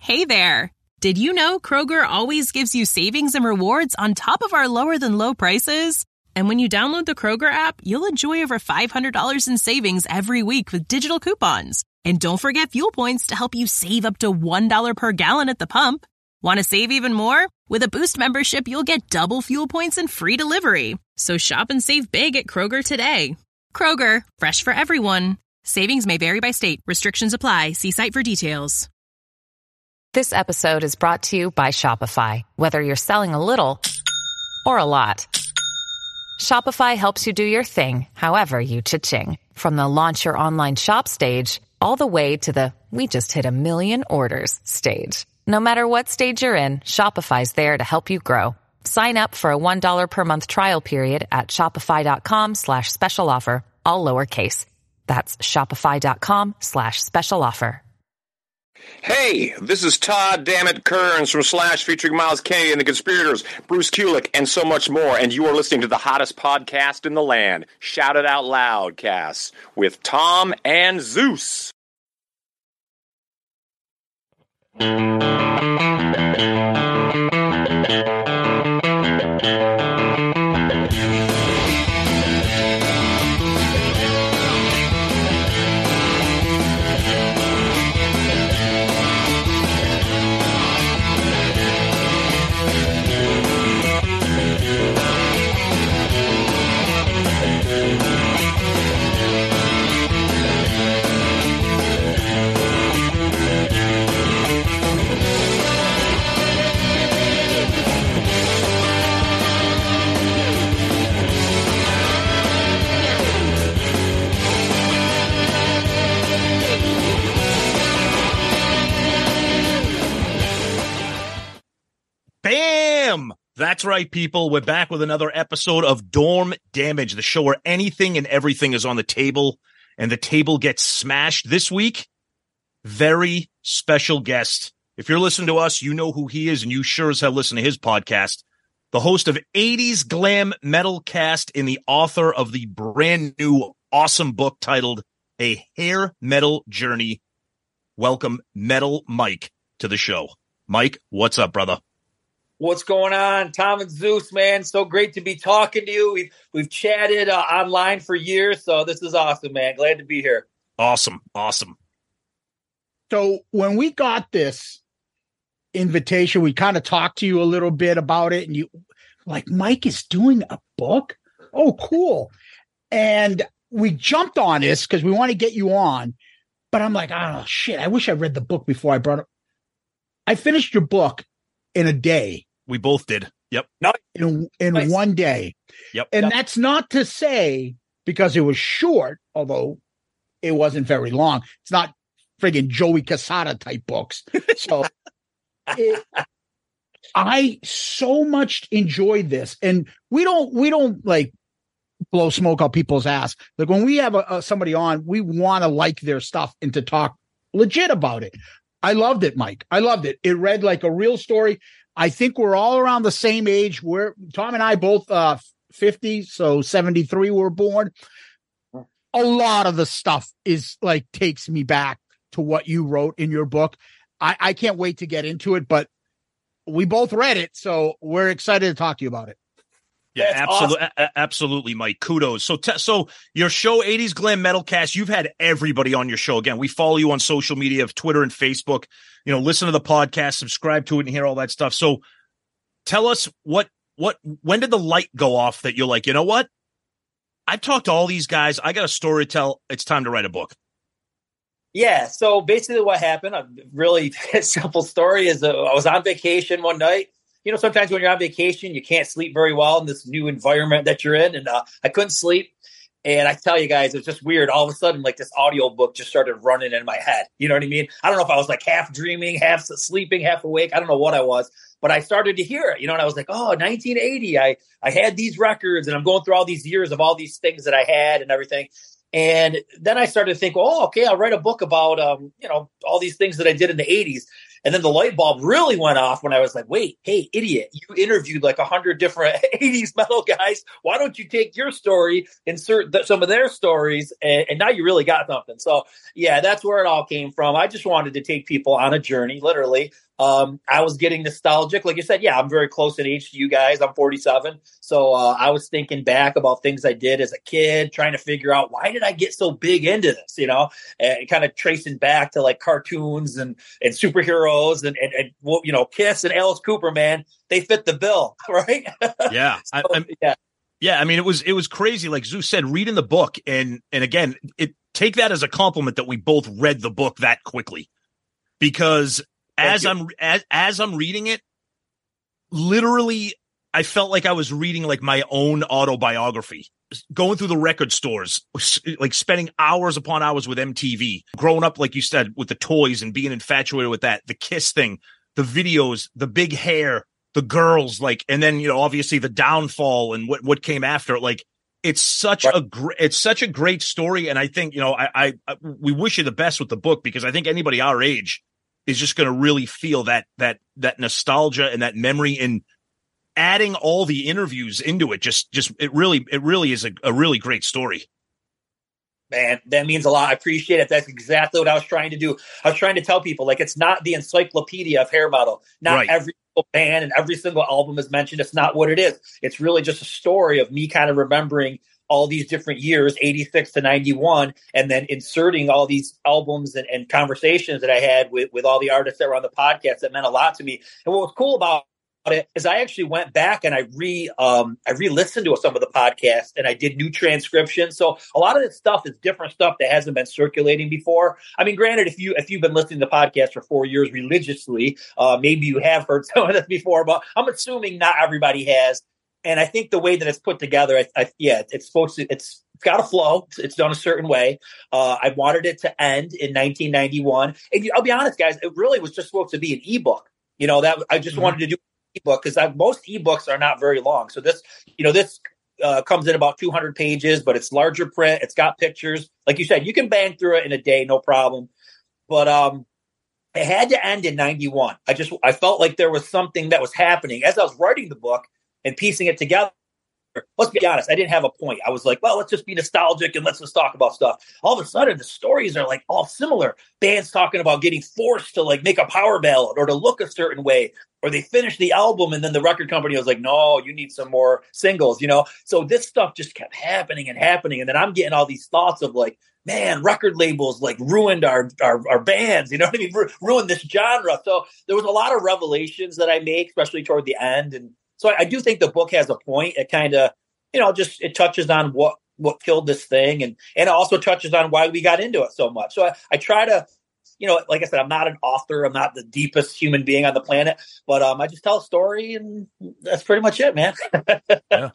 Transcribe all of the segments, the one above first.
Hey there! Did you know Kroger always gives you savings and rewards on top of our lower-than-low prices? And when you download the Kroger app, you'll enjoy over $500 in savings every week with digital coupons. And don't forget fuel points to help you save up to $1 per gallon at the pump. Want to save even more? With a Boost membership, you'll get double fuel points and free delivery. So shop and save big at Kroger today. Kroger, fresh for everyone. Savings may vary by state. Restrictions apply. See site for details. This episode is brought to you by Shopify. Whether you're selling a little or a lot, Shopify helps you do your thing, however you cha-ching. From the launch your online shop stage, all the way to the we just hit 1 million orders stage. No matter what stage you're in, Shopify's there to help you grow. Sign up for a $1 per month trial period at shopify.com/special offer, all lowercase. That's shopify.com/special offer. Hey, this is Todd Dammit Kearns from Slash featuring Miles Kennedy and the Conspirators, Bruce Kulick, and so much more. And you are listening to the hottest podcast in the land, Shout It Out Loud Cast, with Tom and Zeus. Bam! That's right, people. We're back with another episode of Dorm Damage, the show where anything and everything is on the table and the table gets smashed. This week, very special guest. If you're listening to us, you know who he is, and you sure as hell listen to his podcast. The host of 80s Glam Metal Cast and the author of the brand new awesome book titled A Hair Metal Journey. Welcome, Metal Mike, to the show. Mike, what's up, brother? What's going on, Tom and Zeus, man? So great to be talking to you. We've chatted online for years, so this is awesome, man. Glad to be here. Awesome. So when we got this invitation, we kind of talked to you a little bit about it, and you like, Mike is doing a book? Oh, cool. And we jumped on this because we want to get you on, but I'm like, oh, shit, I wish I read the book before I brought it. I finished your book in a day. We both did. Yep. In Nice. one day. Yep. And that's not to say because it was short, although it wasn't very long. It's not friggin' Joey Casada type books. So I so much enjoyed this. And we don't like blow smoke out people's ass. Like when we have somebody on, we want to like their stuff and to talk legit about it. I loved it, Mike. I loved it. It read like a real story. I think we're all around the same age. Tom and I both 50, so 73 were born. A lot of the stuff is like takes me back to what you wrote in your book. I can't wait to get into it, but we both read it, so we're excited to talk to you about it. Yeah, That's absolutely, awesome. Absolutely, Mike. Kudos. So your show, 80s Glam Metal Cast, you've had everybody on your show. Again, we follow you on social media of Twitter and Facebook. You know, listen to the podcast, subscribe to it, and hear all that stuff. So tell us when did the light go off that you're like, you know what? I've talked to all these guys. I got a story to tell. It's time to write a book. Yeah, so basically what happened, a really simple story, is I was on vacation one night. You know, sometimes when you're on vacation, you can't sleep very well in this new environment that you're in. And I couldn't sleep. And I tell you guys, it was just weird. All of a sudden, like this audio book just started running in my head. You know what I mean? I don't know if I was like half dreaming, half sleeping, half awake. I don't know what I was, but I started to hear it, you know, and I was like, oh, 1980, I had these records and I'm going through all these years of all these things that I had and everything. And then I started to think, oh, okay, I'll write a book about, you know, all these things that I did in the 80s. And then the light bulb really went off when I was like, wait, hey, idiot, you interviewed like 100 different 80s metal guys. Why don't you take your story, insert some of their stories, and now you really got something. So, yeah, that's where it all came from. I just wanted to take people on a journey, literally. I was getting nostalgic. Like you said, yeah, I'm very close in age to you guys. I'm 47. So I was thinking back about things I did as a kid, trying to figure out why did I get so big into this, and kind of tracing back to like cartoons and superheroes and Kiss and Alice Cooper, man, they fit the bill, right? Yeah. Yeah. I mean, it was crazy. Like Zeus said, reading the book. And again, take that as a compliment that we both read the book that quickly, because as I'm reading it, literally, I felt like I was reading like my own autobiography, going through the record stores, like spending hours upon hours with MTV, growing up, like you said, with the toys and being infatuated with that, the Kiss thing, the videos, the big hair, the girls, like, and then, obviously the downfall and what came after it. Like, it's such a great story. And I think, we wish you the best with the book, because I think anybody our age is just going to really feel that nostalgia and that memory, and adding all the interviews into it. It really is a really great story. Man, that means a lot. I appreciate it. That's exactly what I was trying to do. I was trying to tell people, like, it's not the encyclopedia of hair metal. Not every single band and every single album is mentioned. It's not what it is. It's really just a story of me kind of remembering all these different years, 86 to 91, and then inserting all these albums and conversations that I had with all the artists that were on the podcast that meant a lot to me. And what was cool about it is I actually went back and I re-listened to some of the podcasts, and I did new transcriptions. So a lot of this stuff is different stuff that hasn't been circulating before. I mean, granted, if you've been listening to podcasts for 4 years religiously, maybe you have heard some of this before, but I'm assuming not everybody has. And I think the way that it's put together, it's got a flow. It's done a certain way. I wanted it to end in 1991. And I'll be honest, guys, it really was just supposed to be an ebook. That I just wanted to do an ebook, because most ebooks are not very long. So this comes in about 200 pages, but it's larger print. It's got pictures. Like you said, you can bang through it in a day, no problem. But it had to end in 91. I felt like there was something that was happening as I was writing the book and piecing it together. Let's be honest, I didn't have a point. I was like, well, let's just be nostalgic and let's just talk about stuff. All of a sudden, the stories are like all similar. Bands talking about getting forced to like make a power ballad or to look a certain way, or they finish the album and then the record company was like, no, you need some more singles, So this stuff just kept happening and happening. And then I'm getting all these thoughts of like, man, record labels like ruined our bands, you know what I mean? Ruined this genre. So there was a lot of revelations that I make, especially toward the end. And so I do think the book has a point. It kind of, it touches on what killed this thing. And it also touches on why we got into it so much. So I try to, like I said, I'm not an author. I'm not the deepest human being on the planet, but I just tell a story, and that's pretty much it, man. Yeah.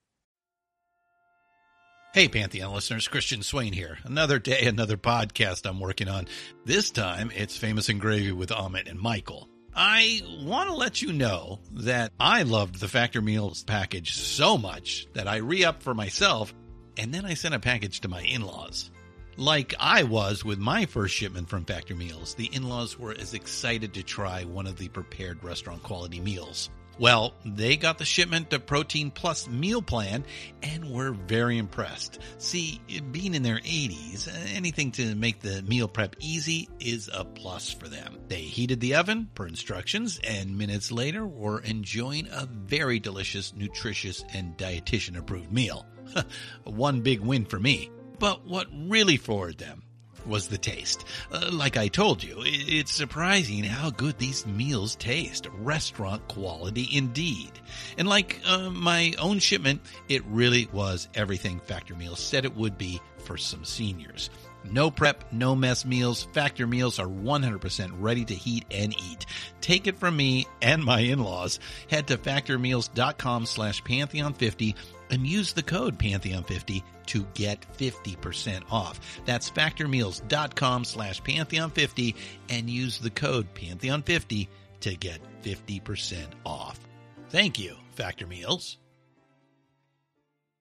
Hey, Pantheon listeners, Christian Swain here. Another day, another podcast I'm working on. This time, it's Famous and Gravy with Amit and Michael. I want to let you know that I loved the Factor Meals package so much that I re-upped for myself, and then I sent a package to my in-laws. Like I was with my first shipment from Factor Meals, the in-laws were as excited to try one of the prepared restaurant quality meals. Well, they got the shipment of Protein Plus meal plan and were very impressed. See, being in their 80s, anything to make the meal prep easy is a plus for them. They heated the oven per instructions, and minutes later were enjoying a very delicious, nutritious, and dietitian-approved meal. One big win for me. But what really floored them was the taste. Like I told you, it's surprising how good these meals taste. Restaurant quality indeed. And like my own shipment, it really was everything Factor Meals said it would be for some seniors. No prep, no mess meals. Factor Meals are 100% ready to heat and eat. Take it from me and my in-laws. Head to factormeals.com/Pantheon50 and use the code Pantheon50 to get 50% off. That's factormeals.com/Pantheon50 and use the code Pantheon50 to get 50% off. Thank you, Factor Meals.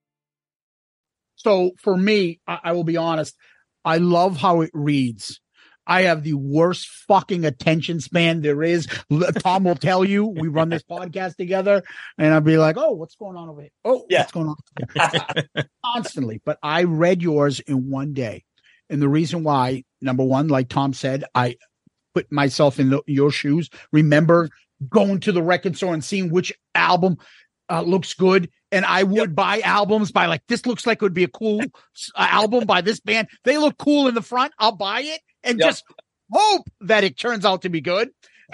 So for me, I will be honest, I love how it reads. I have the worst fucking attention span there is. Tom will tell you, we run this podcast together, and I'll be like, oh, what's going on over here? Oh, yeah. What's going on? Constantly. But I read yours in one day. And the reason why, number one, like Tom said, I put myself in your shoes. Remember going to the record store and seeing which album looks good. And I would buy albums by like, this looks like it would be a cool album by this band. They look cool in the front. I'll buy it and just hope that it turns out to be good.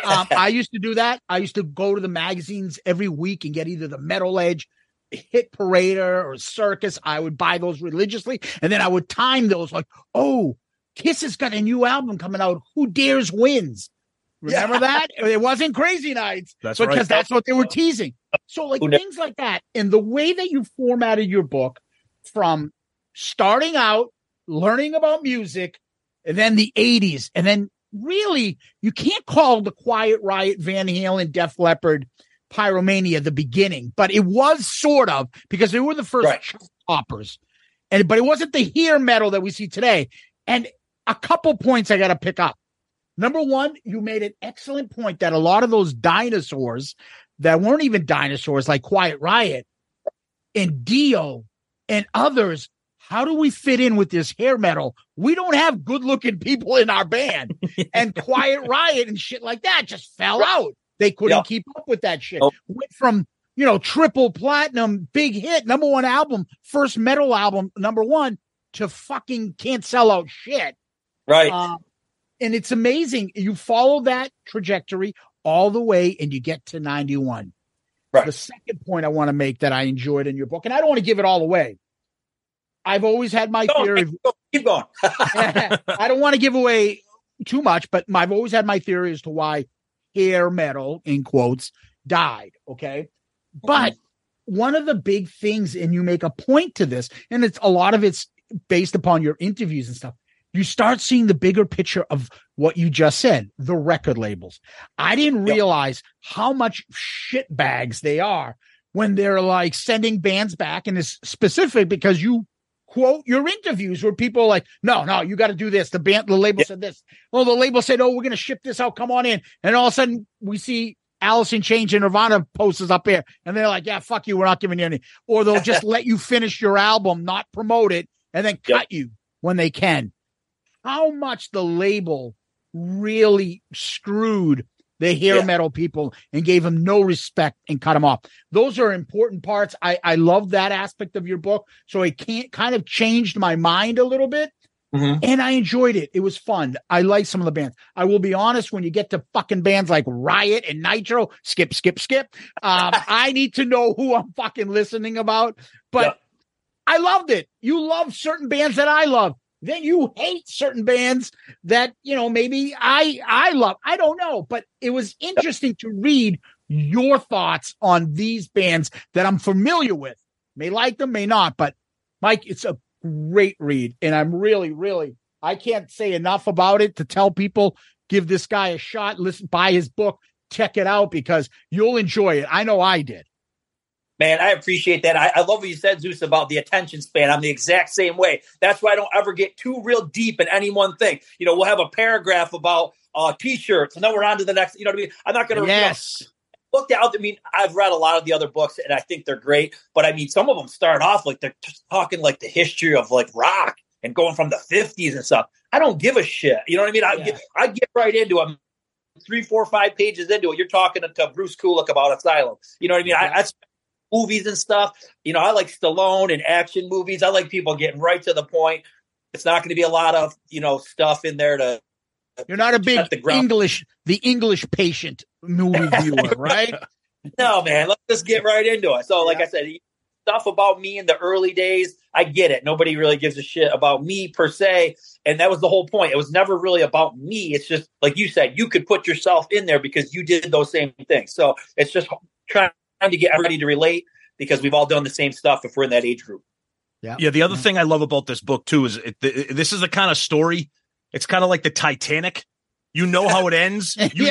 I used to do that. I used to go to the magazines every week and get either the Metal Edge, Hit Parader, or Circus. I would buy those religiously. And then I would time those like, oh, Kiss has got a new album coming out. Who Dares Wins. Remember that? It wasn't Crazy Nights. That's because right. That's what they were teasing. So like things like that. And the way that you formatted your book from starting out, learning about music, and then the 80s, and then really you can't call the Quiet Riot, Van Halen, Def Leppard, Pyromania the beginning, but it was sort of, because they were the first toppers. But it wasn't the hair metal that we see today. And a couple points I got to pick up. Number one, you made an excellent point that a lot of those dinosaurs that weren't even dinosaurs, like Quiet Riot and Dio and others, how do we fit in with this hair metal? We don't have good looking people in our band. And Quiet Riot and shit like that just fell out. They couldn't keep up with that shit. Went from, triple platinum, big hit, number one album, first metal album, number one, to fucking can't sell out shit. Right. And it's amazing. You follow that trajectory all the way and you get to 91. Right. The second point I want to make that I enjoyed in your book, and I don't want to give it all away. I've always had my theory. Keep going. I don't want to give away too much, but I've always had my theory as to why hair metal, in quotes, died. Okay. But one of the big things, and you make a point to this, and it's a lot of it's based upon your interviews and stuff. You start seeing the bigger picture of what you just said, the record labels. I didn't realize how much shit bags they are when they're like sending bands back. And it's specific because you quote your interviews where people are like, no, you got to do this. The label said this. Well, the label said, oh, we're going to ship this out. Come on in. And all of a sudden we see Alice in Chains and Nirvana posters up here. And they're like, yeah, fuck you. We're not giving you any. Or they'll just let you finish your album, not promote it, and then cut you when they can. How much the label really screwed the hair metal people and gave them no respect and cut them off. Those are important parts. I love that aspect of your book. So it kind of changed my mind a little bit. And I enjoyed it. It was fun. I like some of the bands. I will be honest, when you get to fucking bands like Riot and Nitro, skip. I need to know who I'm fucking listening about. But I loved it. You love certain bands that I love. Then you hate certain bands that, maybe I love. I don't know. But it was interesting to read your thoughts on these bands that I'm familiar with. May like them, may not. But, Mike, it's a great read. And I'm really, really, I can't say enough about it to tell people, give this guy a shot, listen, buy his book, check it out, because you'll enjoy it. I know I did. Man, I appreciate that. I love what you said, Zeus, about the attention span. I'm the exact same way. That's why I don't ever get too real deep in any one thing. We'll have a paragraph about T-shirts, and then we're on to the next. You know what I mean? I'm not going to look out. I mean, I've read a lot of the other books, and I think they're great. But I mean, some of them start off like they're just talking like the history of like rock and going from the 50s and stuff. I don't give a shit. You know what I mean? I get right into it. 3, 4, 5 pages into it. You're talking to Bruce Kulick about Asylum. You know what I mean? I movies and stuff. I like Stallone and action movies. I like people getting right to the point. It's not going to be a lot of, stuff in there to. You're not a big the English Patient movie viewer, right? No, man. Let's just get right into it. So, like I said, stuff about me in the early days, I get it. Nobody really gives a shit about me per se. And that was the whole point. It was never really about me. It's just, like you said, you could put yourself in there because you did those same things. So it's just trying to get everybody to relate, because we've all done the same stuff if we're in that age group. Yeah. The other thing I love about this book too is this is the kind of story. It's kind of like the Titanic. You know how it ends. You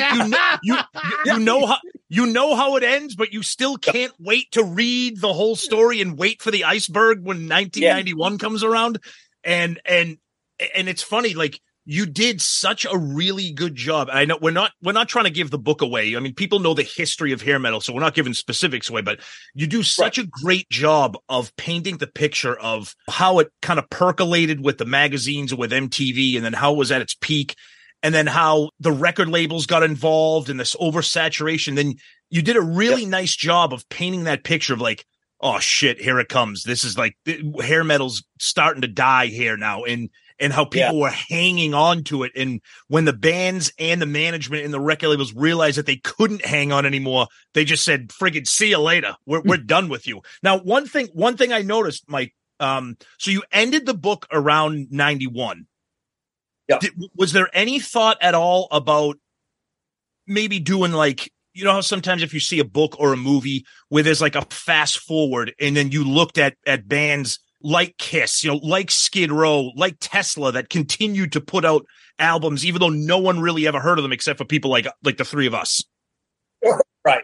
know how it ends, but you still can't wait to read the whole story and wait for the iceberg when 1991 comes around. And it's funny, like you did such a really good job. I know we're not trying to give the book away. I mean, people know the history of hair metal, so we're not giving specifics away, but you do such a great job of painting the picture of how it kind of percolated with the magazines and with MTV, and then how it was at its peak, and then how the record labels got involved in this oversaturation. Then you did a really nice job of painting that picture of like, oh shit, here it comes. This is like hair metal's starting to die here now. And how people were hanging on to it. And when the bands and the management and the record labels realized that they couldn't hang on anymore, they just said, friggin' see you later. We're done with you. Now, one thing I noticed, Mike, so you ended the book around 91. Yeah. Was there any thought at all about maybe doing like, you know how sometimes if you see a book or a movie where there's like a fast forward and then you looked at bands like Kiss, you know, like Skid Row, like Tesla that continued to put out albums, even though no one really ever heard of them except for people like the three of us. Right.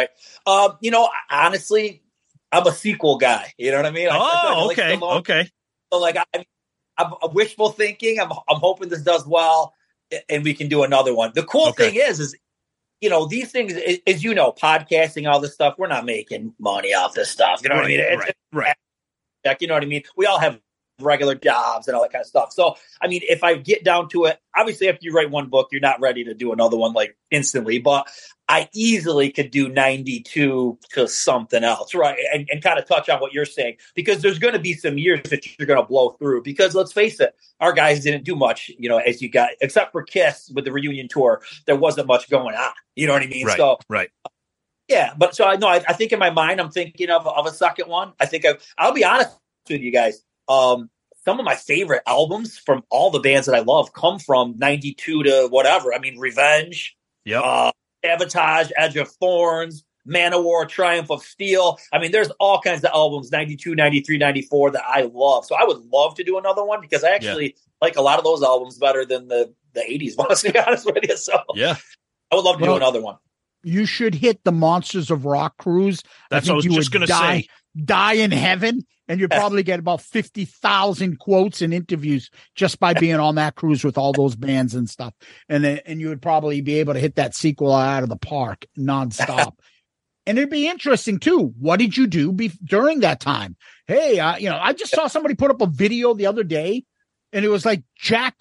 You know, honestly, I'm a sequel guy. You know what I mean? Okay. So like, I'm wishful thinking. I'm hoping this does well and we can do another one. The cool thing is, you know, these things, as you know, podcasting, all this stuff, we're not making money off this stuff. You know what I mean? Right. You know what I mean? We all have regular jobs and all that kind of stuff. So, I mean, if I get down to it, obviously after you write one book, you're not ready to do another one like instantly, but I easily could do 92 to something else, right? And kind of touch on what you're saying, because there's going to be some years that you're going to blow through, because let's face it, our guys didn't do much, you know, as you got, except for Kiss with the reunion tour, there wasn't much going on. You know what I mean? Right, so, right. Yeah, but so I know. I think in my mind, I'm thinking of a second one. I think I'll be honest with you guys. Some of my favorite albums from all the bands that I love come from 92 to whatever. I mean, Revenge, Sabotage, Edge of Thorns, Manowar, Triumph of Steel. I mean, there's all kinds of albums, 92, 93, 94 that I love. So I would love to do another one, because I actually like a lot of those albums better than the 80s ones, to be honest with you. So yeah, I would love to do another one. You should hit the Monsters of Rock cruise. That's what I was just going to say. Die in heaven, and you'd probably get about 50,000 quotes and interviews just by being on that cruise with all those bands and stuff. And you would probably be able to hit that sequel out of the park nonstop. And it'd be interesting too. What did you do during that time? Hey, you know, I just saw somebody put up a video the other day, and it was like Jack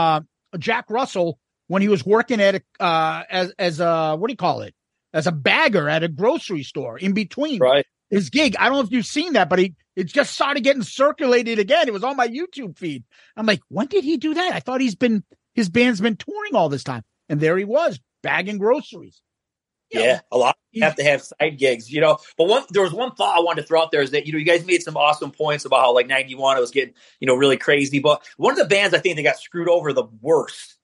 Russell when he was working at as a what do you call it? As a bagger at a grocery store in between his gig. I don't know if you've seen that, but it just started getting circulated again. It was on my YouTube feed. I'm like, when did he do that? I thought his band's been touring all this time. And there he was, bagging groceries. A lot have to have side gigs, you know. But there was one thought I wanted to throw out there, is that, you know, you guys made some awesome points about how like 91 it was getting, you know, really crazy. But one of the bands I think they got screwed over the worst,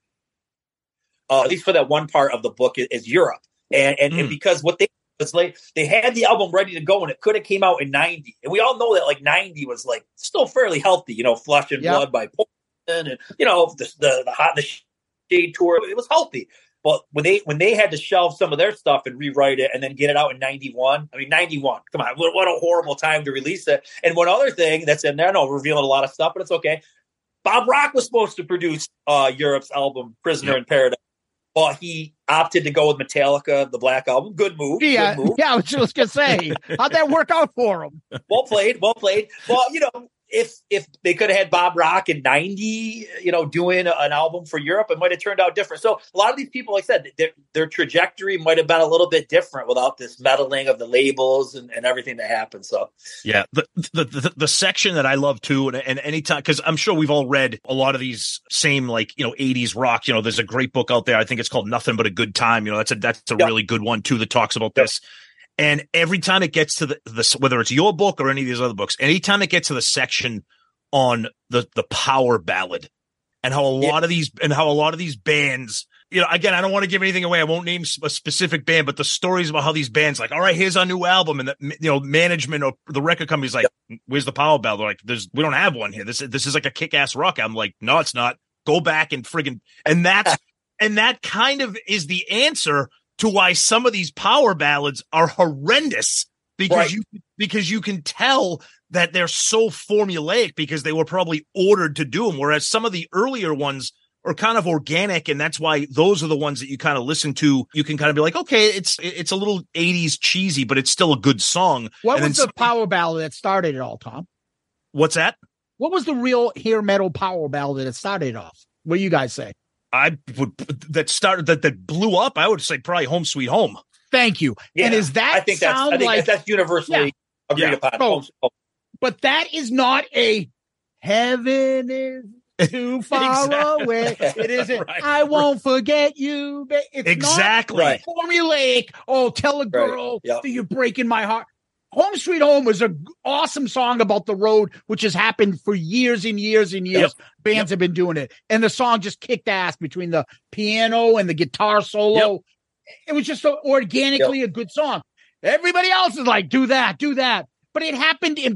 at least for that one part of the book, is Europe. And because what it's like, they had the album ready to go, and it could have came out in 90. And we all know that like 90 was like still fairly healthy, you know, Flesh and Blood by Poison, and, you know, the Shade tour, it was healthy. But when they had to shelve some of their stuff and rewrite it and then get it out in 91, I mean, 91, come on, what a horrible time to release it. And one other thing that's in there, I know we're revealing a lot of stuff, but it's okay. Bob Rock was supposed to produce Europe's album, Prisoner in Paradise. But he opted to go with Metallica, the Black Album. Good move. Yeah, good move. I was just going to say, how'd that work out for him? Well played. Well, you know, if they could have had Bob Rock in 90, you know, doing an album for Europe, it might have turned out different. So a lot of these people, like I said, their trajectory might have been a little bit different without this meddling of the labels and everything that happened. So yeah, the section that I love too, and anytime, because I'm sure we've all read a lot of these same, like, you know, 80s rock. You know, there's a great book out there. I think it's called Nothing But a Good Time. You know, that's a really good one too that talks about this. And every time it gets to the whether it's your book or any of these other books, anytime it gets to the section on the power ballad, and how a lot of these bands, you know, again, I don't want to give anything away. I won't name a specific band, but the stories about how these bands, like, all right, here's our new album, and the, you know, management or the record company's like, where's the power ballad? They're like, we don't have one here. This is like a kick-ass rock. I'm like, no, it's not. Go back and friggin', and that kind of is the answer to why some of these power ballads are horrendous, because you can tell that they're so formulaic because they were probably ordered to do them. Whereas some of the earlier ones are kind of organic, and that's why those are the ones that you kind of listen to. You can kind of be like, okay, it's a little 80s cheesy, but it's still a good song. What was the power ballad that started it all, Tom? What's that? What was the real hair metal power ballad that started it off? What do you guys say? That blew up. I would say probably Home Sweet Home. Thank you. Yeah, and is that I think that's universally agreed upon. Oh, but that is not a heaven is too far away. It isn't. Right, I won't forget you. It's exactly not formulaic. Oh, tell a girl that you're breaking my heart. Home Sweet Home was an awesome song about the road, which has happened for years and years and years. Yep. Bands have been doing it. And the song just kicked ass between the piano and the guitar solo. Yep. It was just so organically a good song. Everybody else is like, do that. But it happened in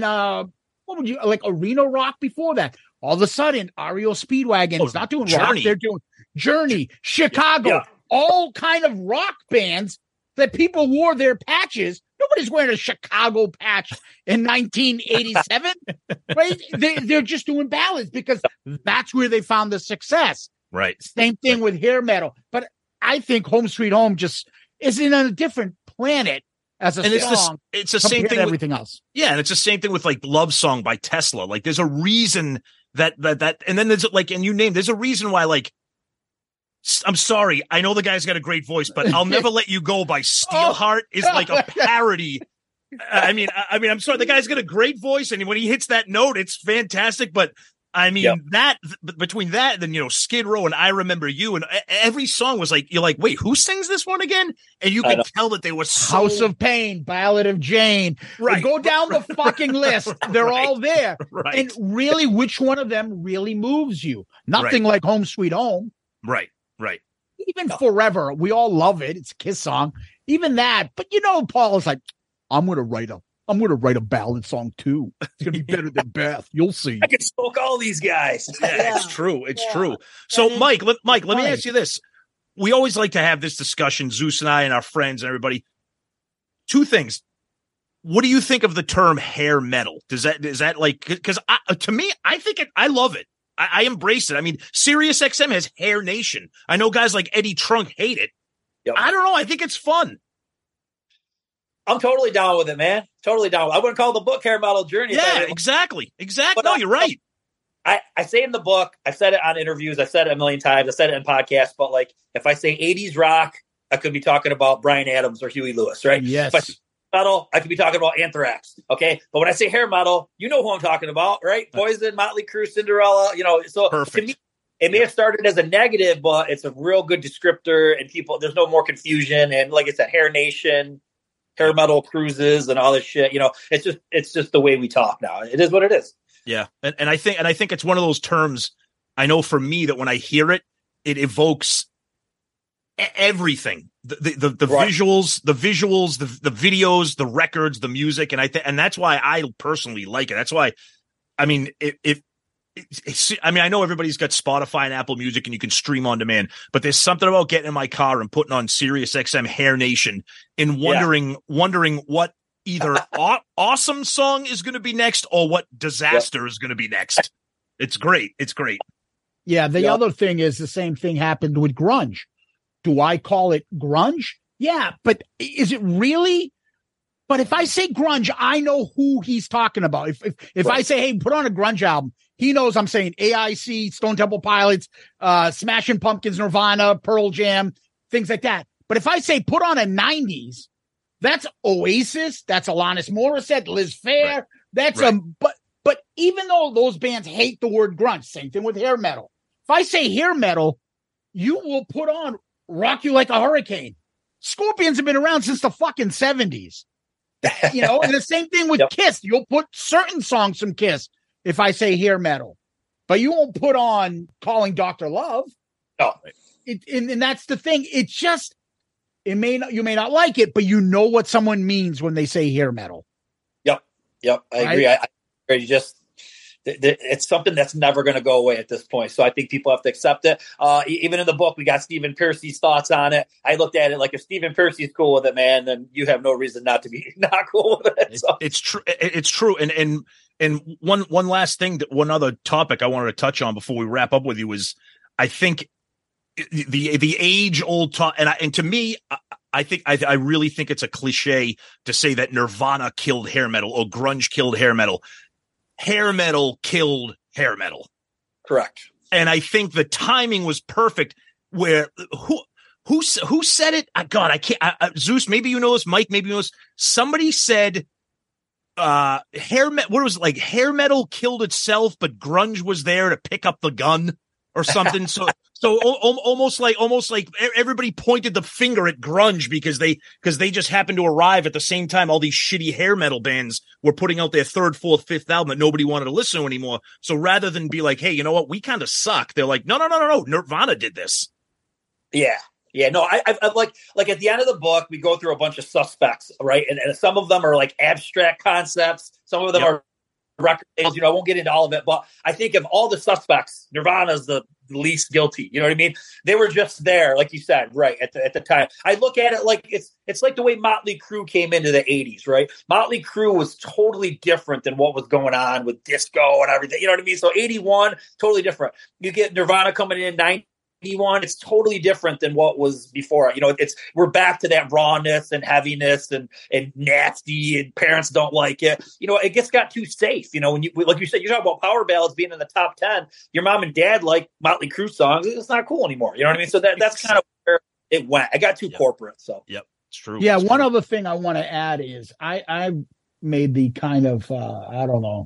arena rock before that. All of a sudden, REO Speedwagon is not doing rock. They're doing Journey, Chicago, all kind of rock bands that people wore their patches. Nobody's wearing a Chicago patch in 1987, right? They're just doing ballads because that's where they found the success. Right. Same thing with hair metal. But I think Home Sweet Home just is in a different planet as a song. It's the same thing with everything else. Yeah, and it's the same thing with like Love Song by Tesla. Like there's a reason that and then there's like, and you named, there's a reason why, like, I'm sorry, I know the guy's got a great voice, but I'll Never Let You Go by Steelheart is like a parody. I mean, I'm sorry, the guy's got a great voice, and when he hits that note, it's fantastic. But I mean, between that, and then Skid Row and I Remember You, and every song was like, you're like, wait, who sings this one again? And you can tell that they were House of Pain, Ballad of Jane. Right, go down the fucking list. They're all there. Right, and really, which one of them really moves you? Nothing like Home Sweet Home. Right. Even Forever, we all love it. It's a Kiss song. Even that, but Paul is like, I'm gonna write a ballad song too. It's gonna be better than Beth. You'll see. I can smoke all these guys. Yeah, it's true. It's true. So, Mike, let me ask you this. We always like to have this discussion, Zeus and I and our friends and everybody. Two things. What do you think of the term hair metal? Is that like, because to me, I love it. I embrace it. I mean, Sirius XM has Hair Nation. I know guys like Eddie Trunk hate it. Yep. I don't know. I think it's fun. I'm totally down with it, man. Totally down. I wouldn't call the book Hair Metal Journey. Yeah, exactly. But no, you're right. I say in the book, I've said it on interviews, I've said it a million times, I've said it in podcasts, but like if I say 80s rock, I could be talking about Bryan Adams or Huey Lewis, right? Yes. If I say metal, I could be talking about Anthrax, okay? But when I say hair metal, you know who I'm talking about, right? Poison, Motley Crue, Cinderella, so perfect. To me, it may have started as a negative, but it's a real good descriptor, and there's no more confusion. And like I said, Hair Nation, hair metal cruises, and all this shit. It's just the way we talk now. It is what it is. Yeah, and I think it's one of those terms. I know for me that when I hear it, it evokes everything: the visuals, the videos, the records, the music, and that's why I personally like it. That's why, I mean, I know everybody's got Spotify and Apple Music and you can stream on demand, but there's something about getting in my car and putting on Sirius XM Hair Nation and wondering what either awesome song is going to be next or what disaster is going to be next. It's great. It's great. Yeah. The other thing is the same thing happened with grunge. Do I call it grunge? Yeah. But is it really? But if I say grunge, I know who he's talking about. If I say, hey, put on a grunge album, he knows I'm saying AIC, Stone Temple Pilots, Smashing Pumpkins, Nirvana, Pearl Jam, things like that. But if I say put on a 90s, that's Oasis, that's Alanis Morissette, Liz Phair. That's but even though those bands hate the word grunge, same thing with hair metal. If I say hair metal, you will put on Rock You Like a Hurricane. Scorpions have been around since the fucking 70s. And the same thing with Kiss. You'll put certain songs from Kiss if I say hair metal, but you won't put on Calling Dr. Love. No. And that's the thing. It's just, you may not like it, but you know what someone means when they say hair metal. Yep. I agree. I agree. It's something that's never going to go away at this point. So I think people have to accept it. Even in the book, we got Stephen Pearcy's thoughts on it. I looked at it like, if Stephen Pearcy's cool with it, man, then you have no reason not to be not cool with it. So. It's true. It's true. And one last thing, one other topic I wanted to touch on before we wrap up with you is, I think the age old talk, and to me, I really think it's a cliche to say that Nirvana killed hair metal or grunge killed hair metal. Hair metal killed hair metal. Correct. And I think the timing was perfect. Where who said it? God, I can't. Zeus, maybe you know this. Mike, maybe you know this. Somebody said, hair metal killed itself, but grunge was there to pick up the gun or something. So almost like everybody pointed the finger at grunge because they just happened to arrive at the same time all these shitty hair metal bands were putting out their third, fourth, fifth album that nobody wanted to listen to anymore. So rather than be like, hey, you know what, we kind of suck, they're like, no, Nirvana did this. Yeah, no, I like at the end of the book, we go through a bunch of suspects, right? And some of them are like abstract concepts. Some of them are record labels. I won't get into all of it, but I think of all the suspects, Nirvana's the least guilty. You know what I mean? They were just there, like you said, right at the time. I look at it like it's like the way Motley Crue came into the 80s, right? Motley Crue was totally different than what was going on with disco and everything. You know what I mean? So 81, totally different. You get Nirvana coming in 91, it's totally different than what was before. We're back to that rawness and heaviness and nasty, and parents don't like it. It got too safe. When you, like you said, you're talking about power ballads being in the top 10. Your mom and dad like Motley Crue songs. It's not cool anymore. You know what I mean? So that's kind of where it went. I got too corporate. So yep, it's true. Yeah, it's one true. other thing I want to add is I made the kind of I don't know,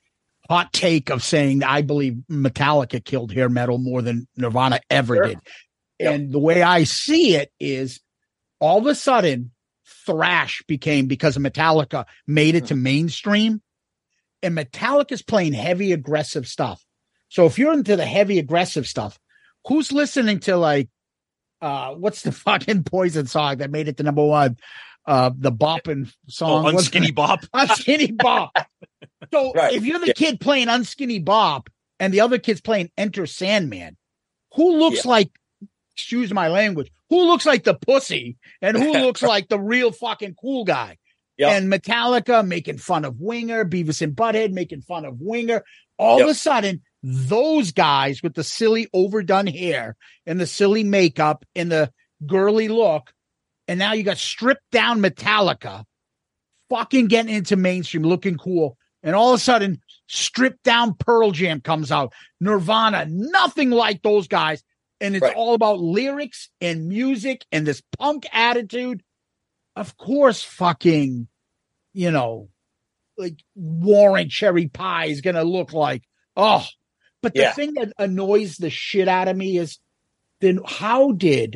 hot take of saying I believe Metallica killed hair metal more than Nirvana ever did. Yep. And the way I see it is all of a sudden thrash became, because of Metallica, made it to mainstream, and Metallica's playing heavy aggressive stuff. So if you're into the heavy aggressive stuff, who's listening to like what's the fucking Poison song that made it to number one? The bopping song. Unskinny Bop. Unskinny Bop. So if you're the kid playing Unskinny Bop and the other kid's playing Enter Sandman, who looks like, excuse my language, who looks like the pussy and who looks like the real fucking cool guy? Yep. And Metallica making fun of Winger, Beavis and Butthead making fun of Winger. All of a sudden, those guys with the silly overdone hair and the silly makeup and the girly look, and now you got stripped down Metallica fucking getting into mainstream, looking cool. And all of a sudden, stripped down Pearl Jam comes out. Nirvana, nothing like those guys. And it's all about lyrics and music and this punk attitude. Of course, fucking, like Warren Cherry Pie is going to look like, but the thing that annoys the shit out of me is then how did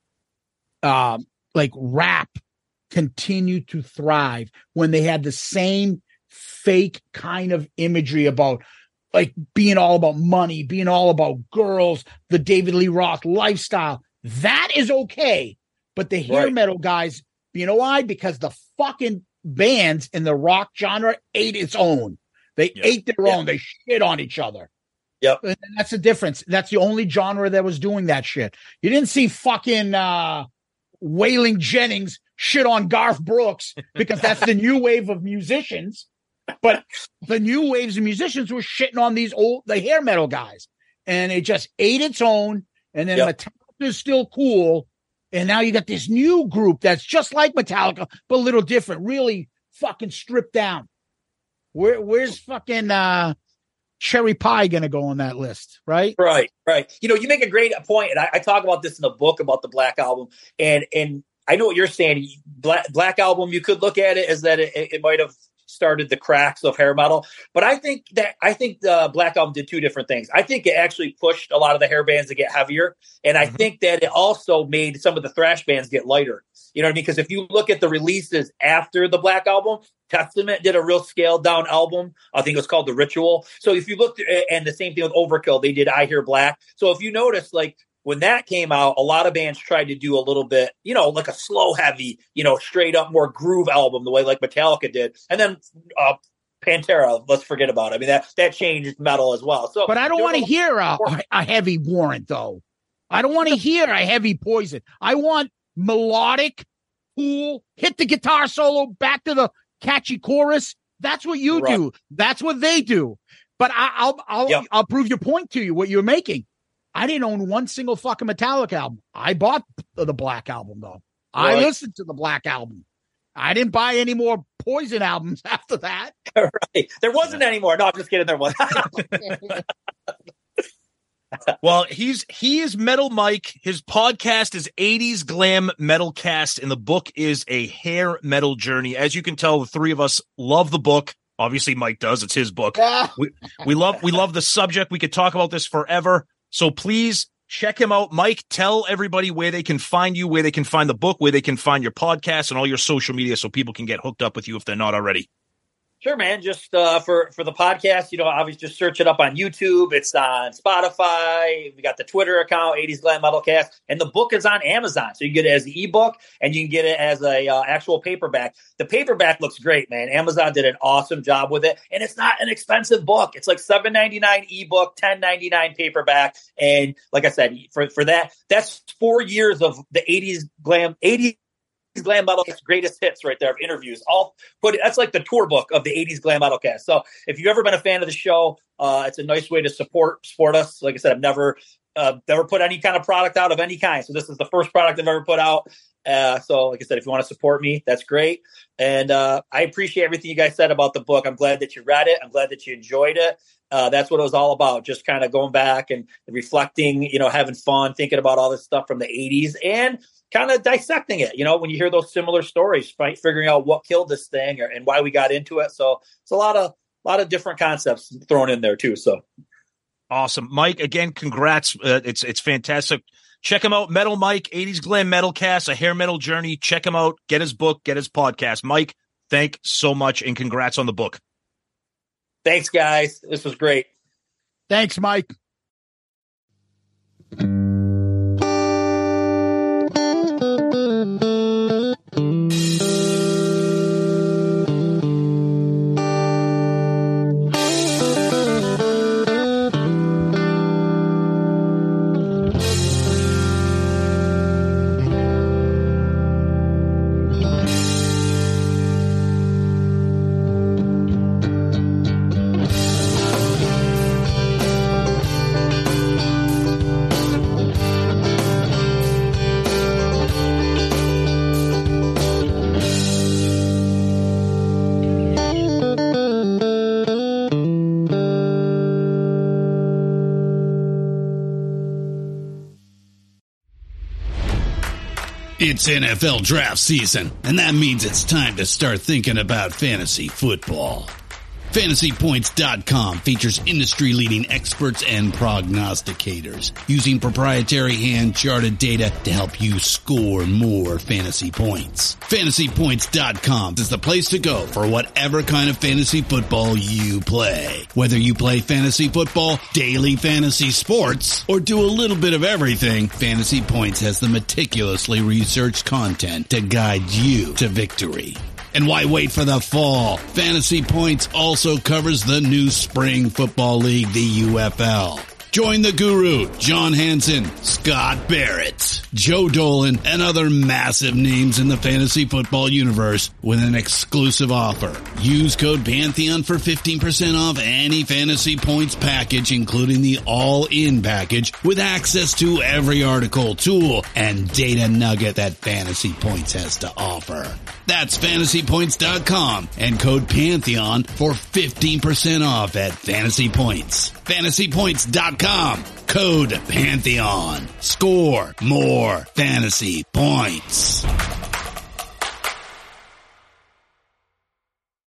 rap continue to thrive when they had the same fake kind of imagery about like being all about money, being all about girls, the David Lee Roth lifestyle? That is okay. But the hair metal guys, you know why? Because the fucking bands in the rock genre ate its own. They ate their own. They shit on each other. Yep. And that's the difference. That's the only genre that was doing that shit. You didn't see fucking Waylon Jennings shit on Garth Brooks because that's the new wave of musicians. But the new waves of musicians were shitting on the hair metal guys. And it just ate its own. And then Metallica is still cool. And now you got this new group that's just like Metallica, but a little different, really fucking stripped down. Where's fucking Cherry Pie going to go on that list, right? Right. You make a great point, and I talk about this in the book about the Black Album, and I know what you're saying. Black Album, you could look at it as that it might have started the cracks of hair metal, but I think the Black Album did two different things. I think it actually pushed a lot of the hair bands to get heavier, and I think that it also made some of the thrash bands get lighter. You know what I mean? Because if you look at the releases after the Black Album, Testament did a real scaled down album. I think it was called The Ritual. So if you looked at, and the same thing with Overkill, they did I Hear Black. So if you notice, like when that came out, a lot of bands tried to do a little bit, like a slow, heavy, straight up more groove album, the way like Metallica did. And then Pantera, let's forget about it. I mean, that changed metal as well. So, but I don't want to hear a heavy Warrant, though. I don't want to hear a heavy Poison. I want melodic, cool, hit the guitar solo, back to the catchy chorus. That's what you do. That's what they do. But I'll prove your point to you, what you're making. I didn't own one single fucking Metallica album. I bought the Black Album, though. Right. I listened to the Black Album. I didn't buy any more Poison albums after that. Right. There wasn't any more. No, I'm just kidding. There was. Well, he is Metal Mike. His podcast is 80s Glam Metal Cast, and the book is A Hair Metal Journey. As you can tell, the three of us love the book. Obviously, Mike does. It's his book. Yeah. We love the subject. We could talk about this forever. So please check him out. Mike, tell everybody where they can find you, where they can find the book, where they can find your podcast and all your social media so people can get hooked up with you if they're not already. Sure, man. Just for the podcast, obviously just search it up on YouTube. It's on Spotify. We got the Twitter account, 80s Glam Metal Cast, and the book is on Amazon. So you can get it as an ebook and you can get it as a actual paperback. The paperback looks great, man. Amazon did an awesome job with it, and it's not an expensive book. It's like $7.99 ebook, $10.99 paperback, and like I said, for that's 4 years of the 80s Glam Metal Cast greatest hits right there of interviews. That's like the tour book of the 80s Glam Metal Cast. So if you've ever been a fan of the show, it's a nice way to support us. Like I said, I've never put any kind of product out of any kind. So this is the first product I've ever put out. So like I said, if you want to support me, that's great. And I appreciate everything you guys said about the book. I'm glad that you read it. I'm glad that you enjoyed it. That's what it was all about. Just kind of going back and reflecting, having fun, thinking about all this stuff from the 80s and kind of dissecting it, when you hear those similar stories, right? Figuring out what killed this thing and why we got into it. So it's a lot of different concepts thrown in there too. So awesome. Mike, again, congrats. It's fantastic. Check him out. Metal Mike, 80s Glam Metal Cast, A Hair Metal Journey. Check him out. Get his book, get his podcast. Mike, thanks so much and congrats on the book. Thanks, guys. This was great. Thanks, Mike. It's NFL draft season, and that means it's time to start thinking about fantasy football. FantasyPoints.com features industry-leading experts and prognosticators using proprietary hand-charted data to help you score more fantasy points. FantasyPoints.com is the place to go for whatever kind of fantasy football you play. Whether you play fantasy football, daily fantasy sports, or do a little bit of everything, Fantasy Points has the meticulously researched content to guide you to victory. And why wait for the fall? Fantasy Points also covers the new spring football league, the UFL. Join the guru, John Hansen, Scott Barrett, Joe Dolan, and other massive names in the fantasy football universe with an exclusive offer. Use code Pantheon for 15% off any Fantasy Points package, including the all-in package with access to every article, tool, and data nugget that Fantasy Points has to offer. That's FantasyPoints.com and code Pantheon for 15% off at Fantasy Points. FantasyPoints.com, code Pantheon. Score more fantasy points.